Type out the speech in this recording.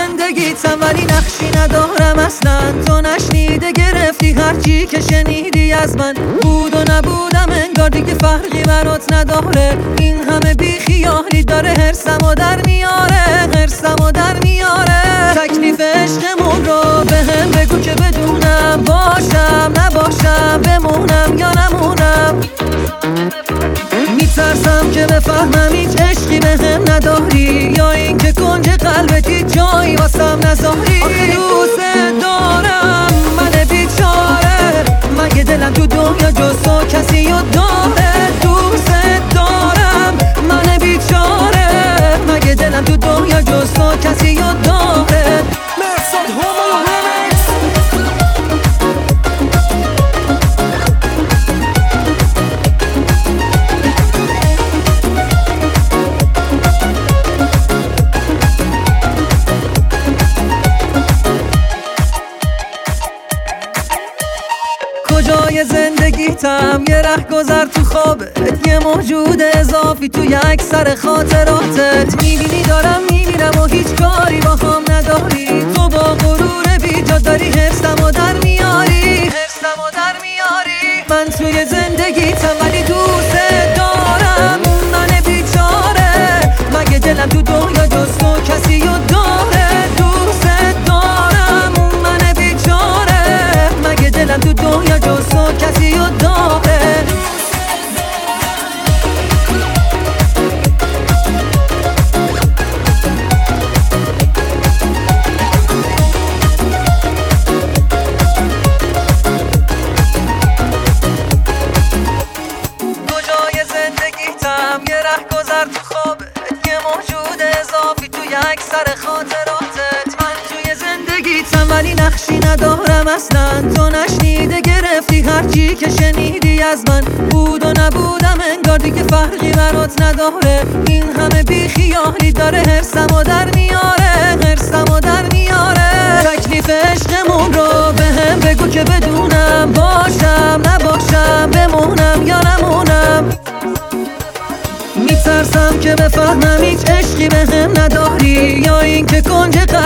زندگیتم ولی نقشی ندارم اصلا. تو نشنیده گرفتی هرچی که شنیدی از من. بود و نبودم انگار دیگه فرقی برات نداره. این همه بیخیالی داره هرسمو در میاره، هرسمو در میاره. تکلیف عشقمون رو به هم بگو که بدونم، باشم نباشم، بمونم یا نمونم. میترسم که بفهمم هیچ عشقی به هم نداری، یا این که کنج قلبتی جایی واسم نذاری. آخه دوست دارم من بیچاره، مگه دلم تو دنیا جز تو کسی رو داره؟ دوست دارم من بیچاره، مگه دلم تو دنیا جز تو کسی رو داره؟ مرساد هومو رمیکس. کجای زندگیتم یه رهگذر تو خوابت، یه موجود اضافی توی اکثر خاطراتت. میبینی دارم میمیرم و هیچ کاری با هم نداری. تو با غرور بیجا داری حرصمو در میاری، حرصمو در میاری. من توی زندگیتم ولی دوست دارم من بیچاره، مگه دلم تو دنیا جز تو کسی رو داره؟ دوست دارم من بیچاره، مگه دلم تو دنیا جز تو کسی رو داره؟ کجای زندگیتم یه رهگذر تو خوابت، یه موجود اضافی توی اکثر خاطراتت. من توی زندگیتم ولی نقشی ندارم اصلا. تو نشنیده گرفتی هرچی که شنیدی از من. بود و نبودم انگار دیگه فرقی برات نداره. این همه بیخیالی داره هرسمو در میاره، هرسمو در میاره. تکلیف عشقمون رو به هم بگو که بدونم، باشم نباشم، بمونم یا نمونم. میترسم که بفهمم هیچ عشقی به هم نداری، یا این که کنج